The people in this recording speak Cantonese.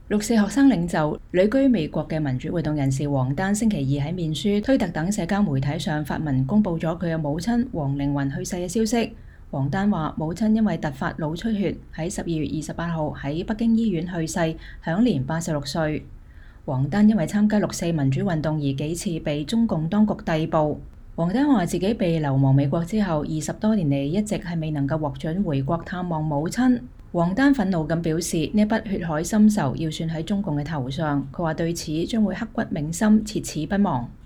六四學生領袖、旅居美國嘅民主活動人士王丹星期二喺面書、推特等社交媒體上發文公佈咗佢嘅母親黃玲雲去世嘅消息。王丹話：母親因為突發腦出血，喺12月28號喺北京醫院去世，享年86歲。王丹因為參加六四民主運動而幾次被中共當局逮捕。王丹話自己被流亡美國之後，20多年嚟一直係未能夠獲准回國探望母親。王丹憤怒咁表示，呢一筆血海深仇要算喺中共嘅頭上。佢話對此將會刻骨銘心，切齒不忘。